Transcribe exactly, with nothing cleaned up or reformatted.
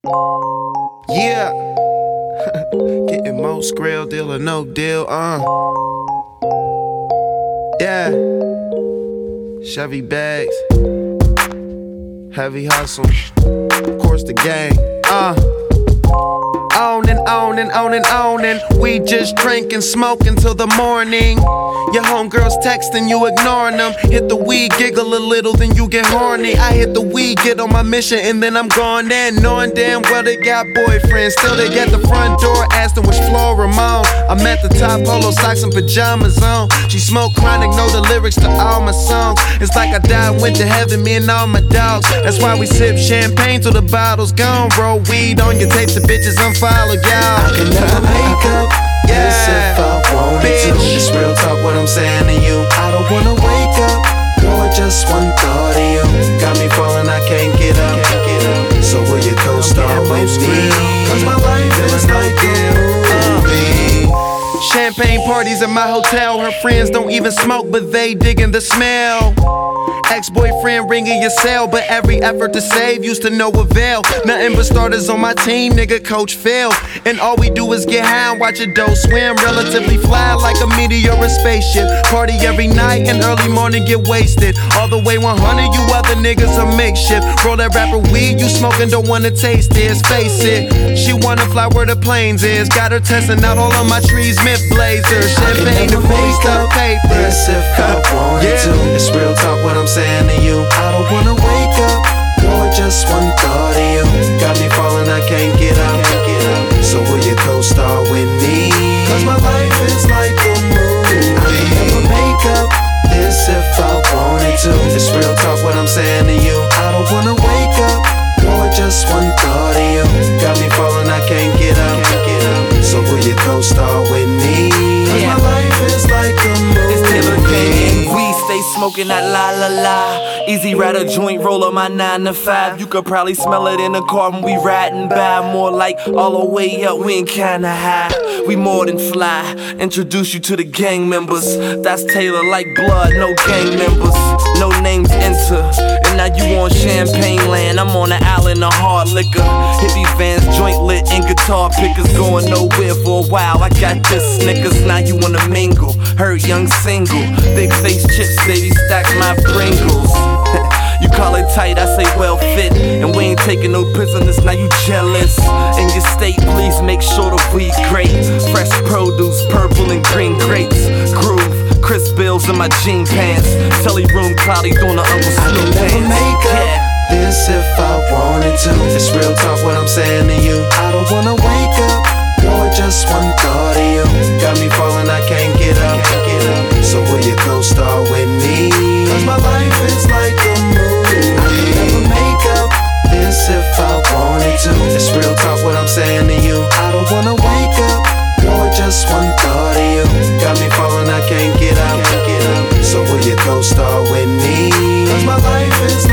Yeah. Getting most grill deal or no deal, uh. Yeah. Chevy bags. Heavy hustle. Of course the gang, uh. On and on and on and on and we just drink and smoke until the morning. Your homegirls texting, you ignoring them. Hit the weed, giggle a little, then you get horny. I hit the weed, get on my mission, and then I'm gone in. Knowing damn well they got boyfriends. Still they get the front door, asked them which floor I'm on. I'm at the top, polo socks and pajamas on. She smoke chronic, know the lyrics to all my songs. It's like I died, went to heaven, me and all my dogs. That's why we sip champagne till the bottle's gone. Roll weed on your tapes, the bitches unfollow y'all. I can never make up Yeah. this if I wanted Bitch. to. It's real talk what I'm saying to you. I don't wanna wake up, girl, just one thought of you. Got me falling, I can't get up, can't get up. So will you co-star with me? Cause my life is like a movie. Champagne parties at my hotel. Her friends don't even smoke, but they digging the smell. Ex-boyfriend ringing your cell, but every effort to save used to no avail. Nothing but starters on my team, nigga, coach failed. And all we do is get high and watch a doe swim. Relatively fly like a meteor or spaceship. Party every night and early morning get wasted. All the way one hundred, you other niggas a makeshift. Roll that rapper weed, you smoking, don't wanna taste it. Face it, she wanna fly where the planes is. Got her testing out all of my trees, mint blazers. Champagne to waste up paper. Yes, if I wanted Yeah. to. It's real talk what I'm saying to you. I don't wanna wake up, girl, just one thought of you. Got me falling, I can't get up, can't get up. So will you co-star with me? Cause my life is like a movie. I can never make up this if I wanted to. It's real talk what I'm saying to you. I don't wanna wake up, girl, just one thought of you. Got me falling, I can't get up, can't get up. So will you co-star with me? Cause my life is like a movie. It's Taylor Gang. We stay smoking that la la la. Easy rider joint roller my nine to five. You could probably smell it in the car when we riding by. More like all the way up, we ain't kinda high. We more than fly. Introduce you to the gang members. That's Taylor like blood, no gang members. No names enter. And now you on champagne land. I'm on the island of hard liquor. Hippie vans, joint lit, and guitar pickers going nowhere for a while. I got this Snickers, now you wanna mingle. Heard young single, big face chips, baby, stack my Pringles. You call it tight, I say well fit. And we ain't taking no prisoners, now you jealous. In your state, please make sure the weed great. Fresh produce, purple and green grapes. Groove, crisp bills in my jean pants. Telly room cloudy doing the Uncle I Snoop can never dance. make up Yeah. this if I wanted to. It's real talk what I'm saying to you. I don't wanna wake up, girl, just one thought of you. Got me falling, I can't get up, can't get up. So will you co-star with me? Cause my life is like a movie. I can never make up this if I wanted to. It's real talk what I'm saying to you. I don't wanna wake up, girl, just one thought of you. Got me falling, I can't get up, can't get up. So will you co-star with me? Cause my life is